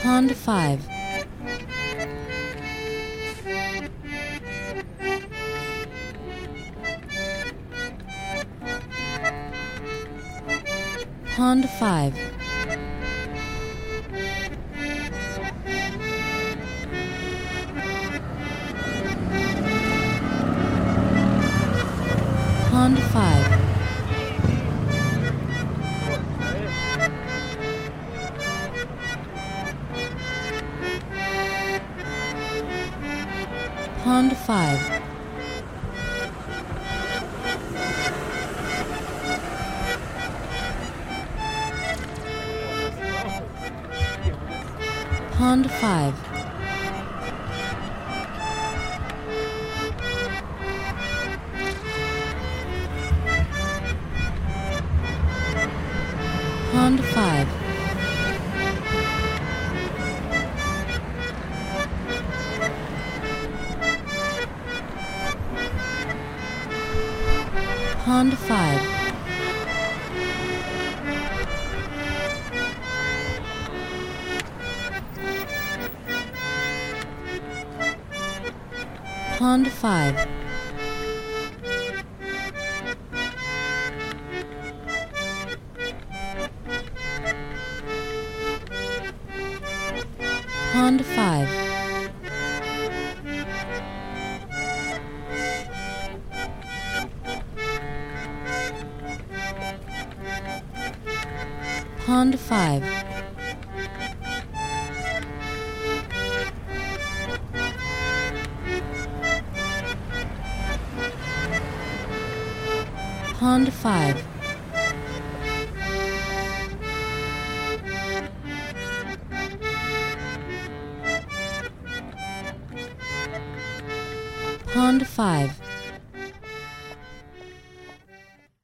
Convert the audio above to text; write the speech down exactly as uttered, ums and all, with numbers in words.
Pond five. Pond five. Pond five. Pond five. Pond five. Pond five. Pond five. Pond five. Pond five. Pond five. Pond five. Pond five.